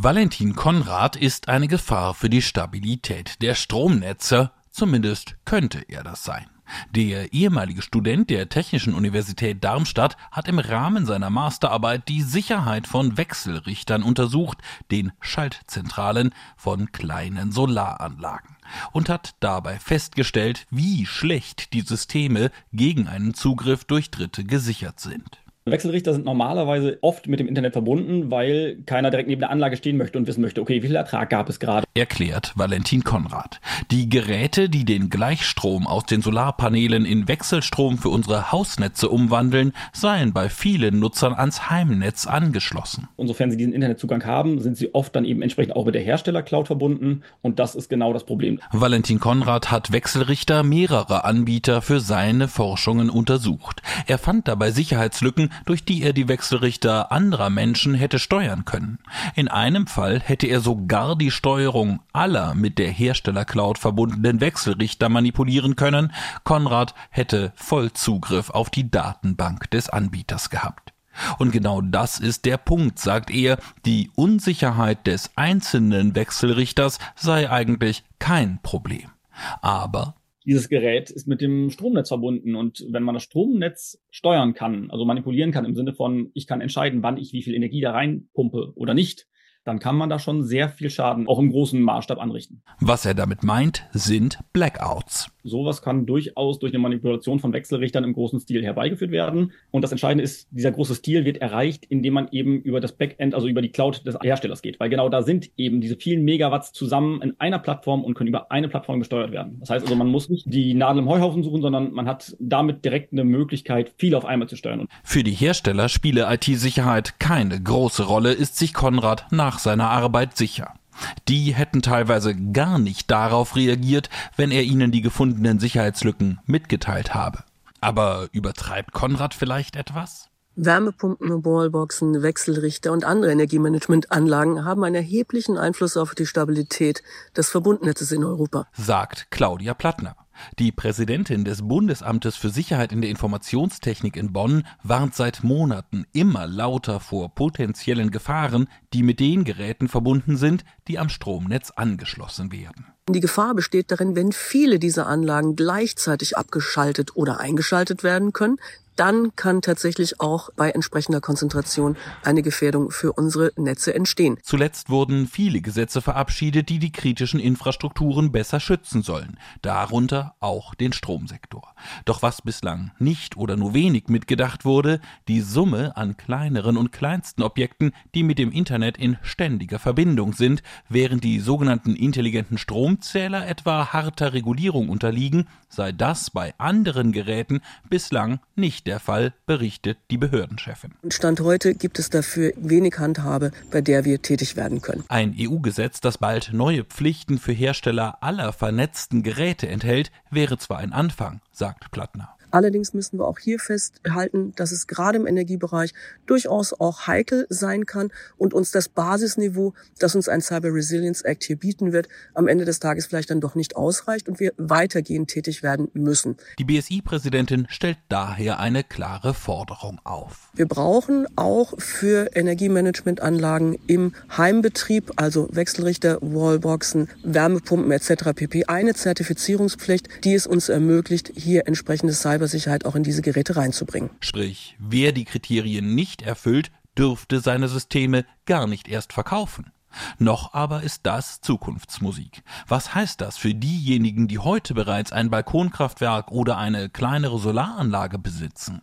Valentin Conrad ist eine Gefahr für die Stabilität der Stromnetze, zumindest könnte er das sein. Der ehemalige Student der Technischen Universität Darmstadt hat im Rahmen seiner Masterarbeit die Sicherheit von Wechselrichtern untersucht, den Schaltzentralen von kleinen Solaranlagen, und hat dabei festgestellt, wie schlecht die Systeme gegen einen Zugriff durch Dritte gesichert sind. Wechselrichter sind normalerweise oft mit dem Internet verbunden, weil keiner direkt neben der Anlage stehen möchte und wissen möchte, okay, wie viel Ertrag gab es gerade? Erklärt Valentin Conrad. Die Geräte, die den Gleichstrom aus den Solarpanelen in Wechselstrom für unsere Hausnetze umwandeln, seien bei vielen Nutzern ans Heimnetz angeschlossen. Und sofern sie diesen Internetzugang haben, sind sie oft dann eben entsprechend auch mit der Hersteller-Cloud verbunden, und das ist genau das Problem. Valentin Conrad hat Wechselrichter mehrerer Anbieter für seine Forschungen untersucht. Er fand dabei Sicherheitslücken, durch die er die Wechselrichter anderer Menschen hätte steuern können. In einem Fall hätte er sogar die Steuerung aller mit der Hersteller-Cloud verbundenen Wechselrichter manipulieren können. Conrad hätte Vollzugriff auf die Datenbank des Anbieters gehabt. Und genau das ist der Punkt, sagt er. Die Unsicherheit des einzelnen Wechselrichters sei eigentlich kein Problem. Aber dieses Gerät ist mit dem Stromnetz verbunden, und wenn man das Stromnetz steuern kann, also manipulieren kann im Sinne von, ich kann entscheiden, wann ich wie viel Energie da reinpumpe oder nicht, dann kann man da schon sehr viel Schaden auch im großen Maßstab anrichten. Was er damit meint, sind Blackouts. Sowas kann durchaus durch eine Manipulation von Wechselrichtern im großen Stil herbeigeführt werden. Und das Entscheidende ist, dieser große Stil wird erreicht, indem man eben über das Backend, also über die Cloud des Herstellers geht. Weil genau da sind eben diese vielen Megawatts zusammen in einer Plattform und können über eine Plattform gesteuert werden. Das heißt also, man muss nicht die Nadel im Heuhaufen suchen, sondern man hat damit direkt eine Möglichkeit, viel auf einmal zu steuern. Für die Hersteller spiele IT-Sicherheit keine große Rolle, ist sich Conrad nach seiner Arbeit sicher. Die hätten teilweise gar nicht darauf reagiert, wenn er ihnen die gefundenen Sicherheitslücken mitgeteilt habe. Aber übertreibt Conrad vielleicht etwas? Wärmepumpen, Wallboxen, Wechselrichter und andere Energiemanagementanlagen haben einen erheblichen Einfluss auf die Stabilität des Verbundnetzes in Europa, sagt Claudia Plattner. Die Präsidentin des Bundesamtes für Sicherheit in der Informationstechnik in Bonn warnt seit Monaten immer lauter vor potenziellen Gefahren, die mit den Geräten verbunden sind, die am Stromnetz angeschlossen werden. Die Gefahr besteht darin, wenn viele dieser Anlagen gleichzeitig abgeschaltet oder eingeschaltet werden können, dann kann tatsächlich auch bei entsprechender Konzentration eine Gefährdung für unsere Netze entstehen. Zuletzt wurden viele Gesetze verabschiedet, die die kritischen Infrastrukturen besser schützen sollen, darunter auch den Stromsektor. Doch was bislang nicht oder nur wenig mitgedacht wurde, die Summe an kleineren und kleinsten Objekten, die mit dem Internet in ständiger Verbindung sind, während die sogenannten intelligenten Stromzähler etwa harter Regulierung unterliegen, sei das bei anderen Geräten bislang nicht der Fall, berichtet die Behördenchefin. Stand heute gibt es dafür wenig Handhabe, bei der wir tätig werden können. Ein EU-Gesetz, das bald neue Pflichten für Hersteller aller vernetzten Geräte enthält, wäre zwar ein Anfang, sagt Plattner. Allerdings müssen wir auch hier festhalten, dass es gerade im Energiebereich durchaus auch heikel sein kann und uns das Basisniveau, das uns ein Cyber Resilience Act hier bieten wird, am Ende des Tages vielleicht dann doch nicht ausreicht und wir weitergehend tätig werden müssen. Die BSI-Präsidentin stellt daher eine klare Forderung auf. Wir brauchen auch für Energiemanagementanlagen im Heimbetrieb, also Wechselrichter, Wallboxen, Wärmepumpen etc. pp. Eine Zertifizierungspflicht, die es uns ermöglicht, hier entsprechendes Cybersicherheit auch in diese Geräte reinzubringen. Sprich, wer die Kriterien nicht erfüllt, dürfte seine Systeme gar nicht erst verkaufen. Noch aber ist das Zukunftsmusik. Was heißt das für diejenigen, die heute bereits ein Balkonkraftwerk oder eine kleinere Solaranlage besitzen?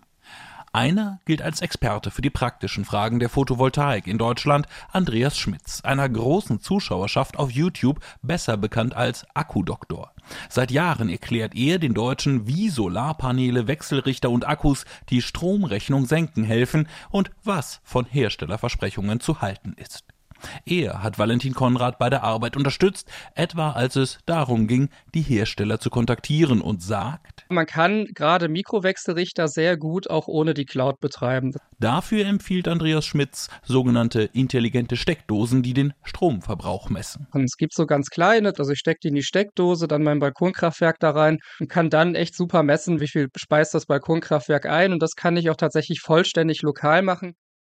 Einer gilt als Experte für die praktischen Fragen der Photovoltaik in Deutschland, Andreas Schmitz, einer großen Zuschauerschaft auf YouTube, besser bekannt als Akkudoktor. Seit Jahren erklärt er den Deutschen, wie Solarpaneele, Wechselrichter und Akkus die Stromrechnung senken helfen und was von Herstellerversprechungen zu halten ist. Er hat Valentin Conrad bei der Arbeit unterstützt, etwa als es darum ging, die Hersteller zu kontaktieren, und sagt: Man kann gerade Mikrowechselrichter sehr gut auch ohne die Cloud betreiben. Dafür empfiehlt Andreas Schmitz sogenannte intelligente Steckdosen, die den Stromverbrauch messen. Und es gibt so ganz kleine, also ich stecke die in die Steckdose, dann mein Balkonkraftwerk da rein und kann dann echt super messen, wie viel speist das Balkonkraftwerk ein, und das kann ich auch tatsächlich vollständig lokal machen.